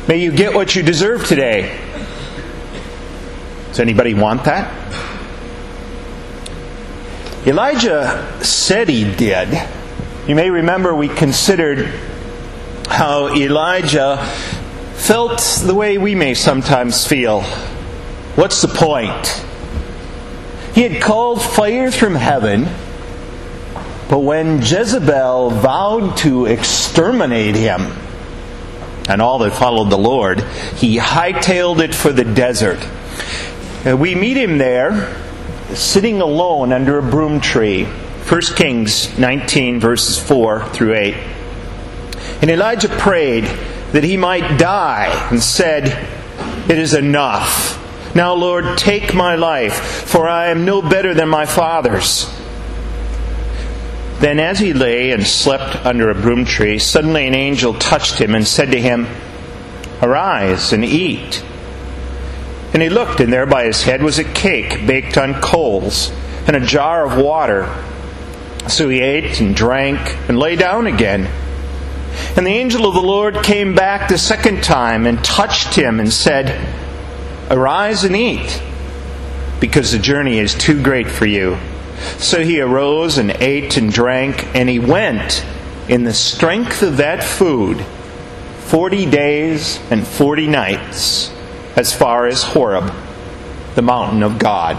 May you get what you deserve today. Does anybody want that? Elijah said he did. You may remember we considered how Elijah felt the way we may sometimes feel. What's the point? He had called fire from heaven, but when Jezebel vowed to exterminate him and all that followed the Lord, he hightailed it for the desert. We meet him there, sitting alone under a broom tree. 1 Kings 19, verses 4 through 8. And Elijah prayed that he might die and said, "It is enough. Now, Lord, take my life, for I am no better than my fathers." Then as he lay and slept under a broom tree, suddenly an angel touched him and said to him, "Arise and eat." And he looked, and there by his head was a cake baked on coals and a jar of water. So he ate and drank and lay down again. And the angel of the Lord came back the second time and touched him and said, "Arise and eat, because the journey is too great for you." So he arose and ate and drank, and he went in the strength of that food 40 days and 40 nights as far as Horeb, the mountain of God.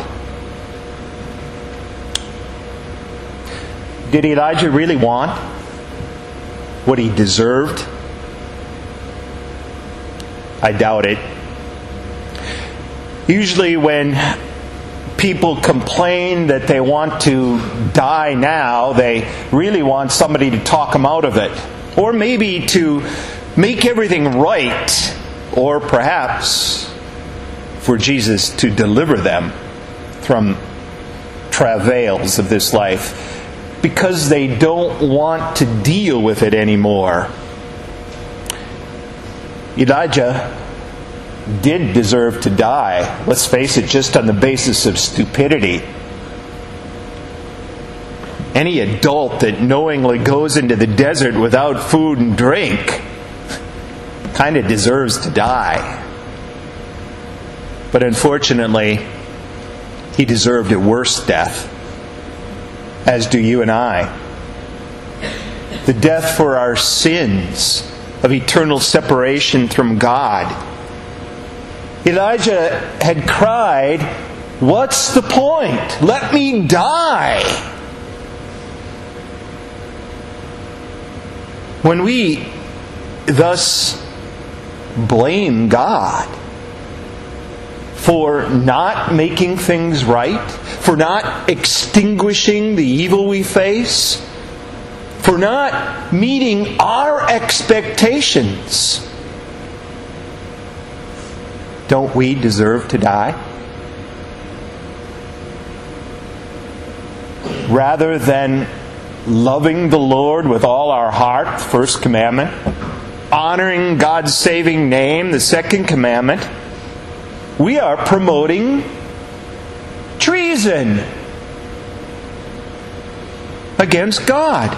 Did Elijah really want what he deserved? I doubt it. Usually when people complain that they want to die now, they really want somebody to talk them out of it. Or maybe to make everything right. Or perhaps for Jesus to deliver them from travails of this life, because they don't want to deal with it anymore. Elijah did deserve to die. Let's face it, just on the basis of stupidity. Any adult that knowingly goes into the desert without food and drink kind of deserves to die. But unfortunately, he deserved a worse death, as do you and I. The death for our sins of eternal separation from God. Elijah had cried, "What's the point? Let me die." When we thus blame God for not making things right, for not extinguishing the evil we face, for not meeting our expectations, don't we deserve to die? Rather than loving the Lord with all our heart, the first commandment, honoring God's saving name, the second commandment, we are promoting treason against God.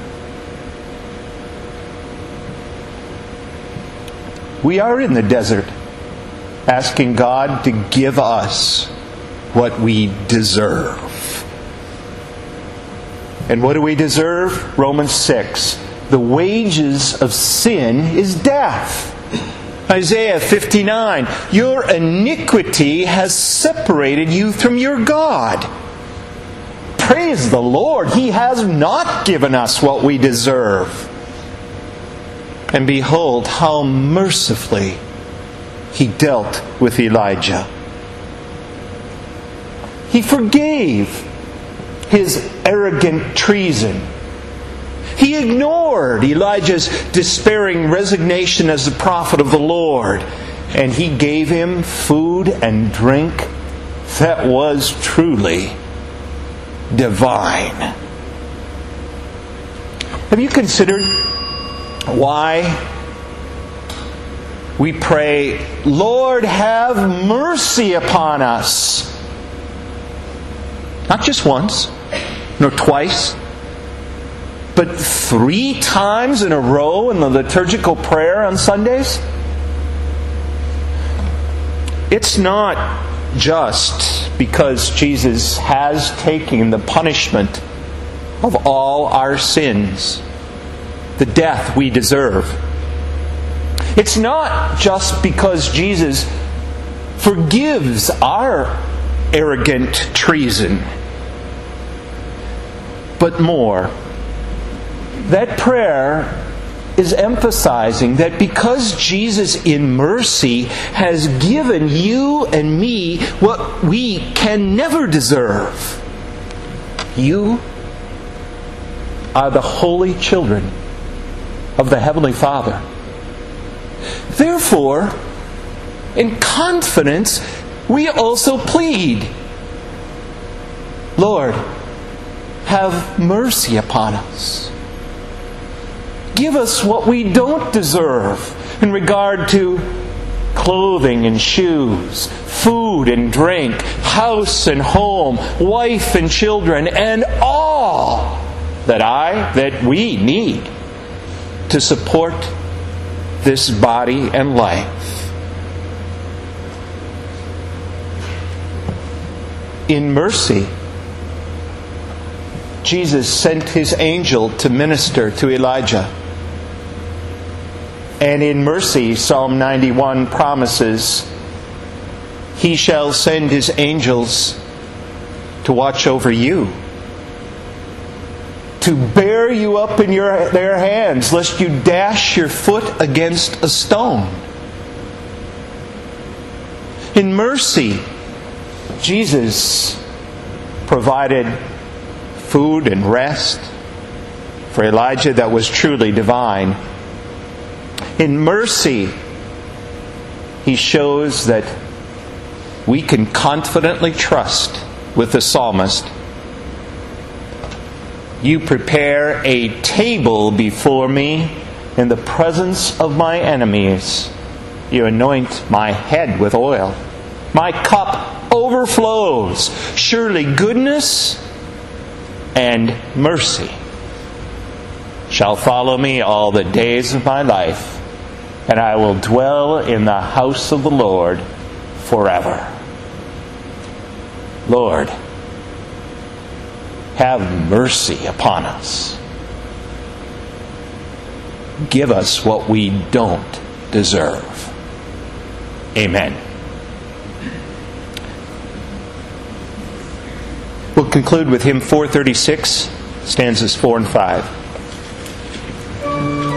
We are in the desert asking God to give us what we deserve. And what do we deserve? Romans 6. The wages of sin is death. Isaiah 59. Your iniquity has separated you from your God. Praise the Lord. He has not given us what we deserve. And behold, how mercifully He dealt with Elijah. He forgave his arrogant treason. He ignored Elijah's despairing resignation as the prophet of the Lord. And he gave him food and drink that was truly divine. Have you considered why we pray, Lord, have mercy upon us? Not just once, nor twice, but 3 times in a row in the liturgical prayer on Sundays? it's not just because Jesus has taken the punishment of all our sins, the death we deserve. It's not just because Jesus forgives our arrogant treason, but more. That prayer is emphasizing that because Jesus in mercy has given you and me what we can never deserve, you are the holy children of the Heavenly Father. Therefore, in confidence, we also plead, Lord, have mercy upon us. Give us what we don't deserve in regard to clothing and shoes, food and drink, house and home, wife and children, and all that we need to support this body and life. In mercy, Jesus sent His angel to minister to Elijah. And in mercy, Psalm 91 promises, He shall send His angels to watch over you, to bear you up in their hands, lest you dash your foot against a stone. In mercy, Jesus provided food and rest for Elijah that was truly divine. In mercy, He shows that we can confidently trust with the psalmist. You prepare a table before me in the presence of my enemies. You anoint my head with oil. My cup overflows. Surely goodness and mercy shall follow me all the days of my life, and I will dwell in the house of the Lord forever. Lord, have mercy upon us. Give us what we don't deserve. Amen. We'll conclude with hymn 436, stanzas 4 and 5.